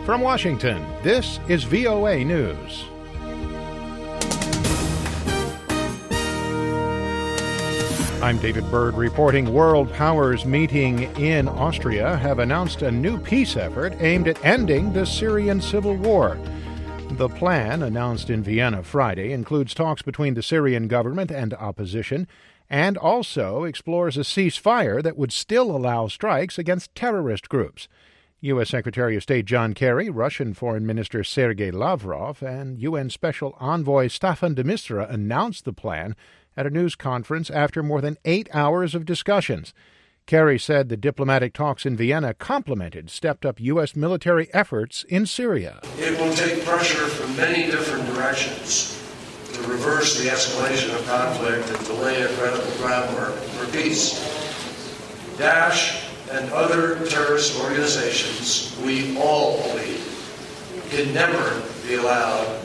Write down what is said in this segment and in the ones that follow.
From Washington, this is VOA News. I'm David Byrd reporting. World powers meeting in Austria have announced a new peace effort aimed at ending the Syrian civil war. The plan, announced in Vienna Friday, includes talks between the Syrian government and opposition, and also explores a ceasefire that would still allow strikes against terrorist groups. U.S. Secretary of State John Kerry, Russian Foreign Minister Sergei Lavrov, and UN Special Envoy Staffan de Mistura announced the plan at a news conference after more than 8 hours of discussions. Kerry said the diplomatic talks in Vienna complemented stepped-up U.S. military efforts in Syria. It will take pressure from many different directions to reverse the escalation of conflict and to lay a credible groundwork for peace. Daesh and other terrorist organizations, we all believe, can never be allowed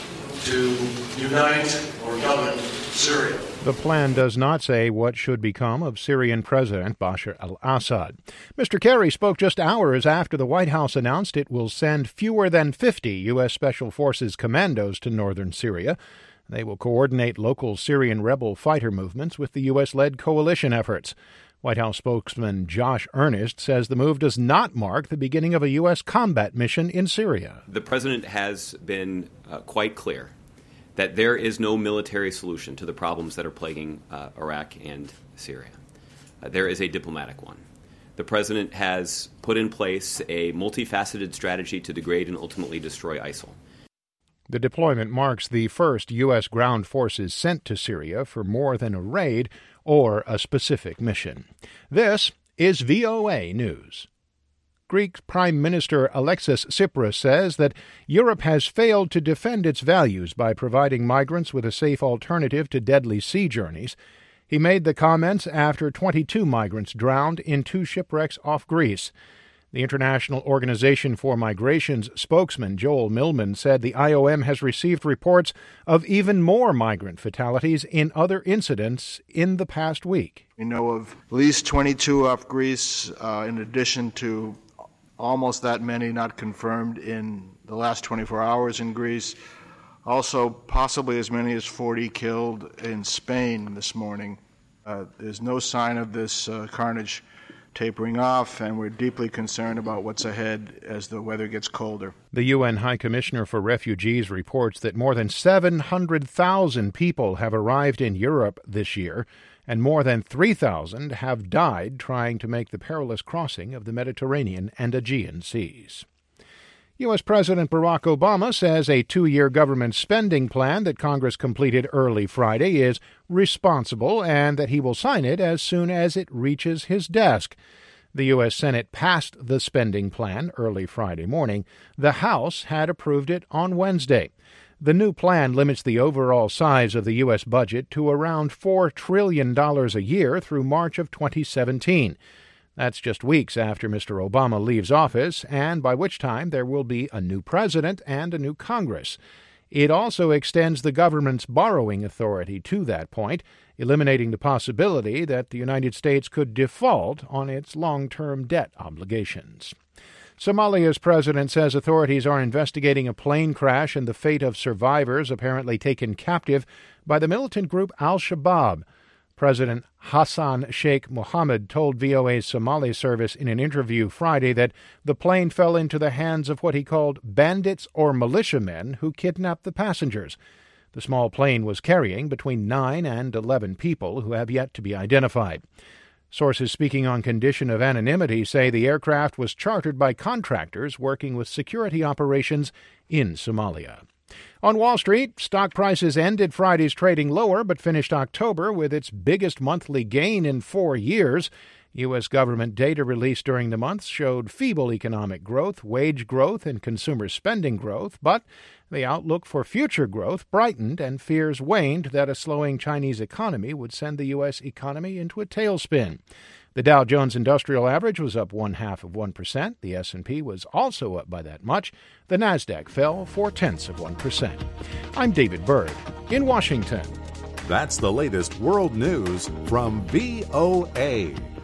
to unite or govern Syria. The plan does not say what should become of Syrian President Bashar al-Assad. Mr. Kerry spoke just hours after the White House announced it will send fewer than 50 U.S. Special Forces commandos to northern Syria. They will coordinate local Syrian rebel fighter movements with the U.S.-led coalition efforts. White House spokesman Josh Earnest says the move does not mark the beginning of a U.S. combat mission in Syria. The president has been quite clear that there is no military solution to the problems that are plaguing Iraq and Syria. There is a diplomatic one. The president has put in place a multifaceted strategy to degrade and ultimately destroy ISIL. The deployment marks the first U.S. ground forces sent to Syria for more than a raid or a specific mission. This is VOA News. Greek Prime Minister Alexis Tsipras says that Europe has failed to defend its values by providing migrants with a safe alternative to deadly sea journeys. He made the comments after 22 migrants drowned in 2 shipwrecks off Greece. The International Organization for Migration's spokesman, Joel Millman, said the IOM has received reports of even more migrant fatalities in other incidents in the past week. We know of at least 22 off Greece, in addition to almost that many not confirmed in the last 24 hours in Greece. Also, possibly as many as 40 killed in Spain this morning. There's no sign of this carnage tapering off, and we're deeply concerned about what's ahead as the weather gets colder. The UN High Commissioner for Refugees reports that more than 700,000 people have arrived in Europe this year, and more than 3,000 have died trying to make the perilous crossing of the Mediterranean and Aegean seas. U.S. President Barack Obama says a 2-year government spending plan that Congress completed early Friday is responsible and that he will sign it as soon as it reaches his desk. The U.S. Senate passed the spending plan early Friday morning. The House had approved it on Wednesday. The new plan limits the overall size of the U.S. budget to around $4 trillion a year through March of 2017. That's just weeks after Mr. Obama leaves office, and by which time there will be a new president and a new Congress. It also extends the government's borrowing authority to that point, eliminating the possibility that the United States could default on its long-term debt obligations. Somalia's president says authorities are investigating a plane crash and the fate of survivors apparently taken captive by the militant group Al-Shabaab. President Hassan Sheikh Mohammed told VOA's Somali service in an interview Friday that the plane fell into the hands of what he called bandits or militiamen who kidnapped the passengers. The small plane was carrying between 9 and 11 people who have yet to be identified. Sources speaking on condition of anonymity say the aircraft was chartered by contractors working with security operations in Somalia. On Wall Street, stock prices ended Friday's trading lower but finished October with its biggest monthly gain in 4 years. U.S. government data released during the month showed feeble economic growth, wage growth, and consumer spending growth, but the outlook for future growth brightened and fears waned that a slowing Chinese economy would send the U.S. economy into a tailspin. The Dow Jones Industrial Average was up 0.5%. The S&P was also up by that much. The Nasdaq fell 0.4%. I'm David Byrd in Washington. That's the latest world news from VOA.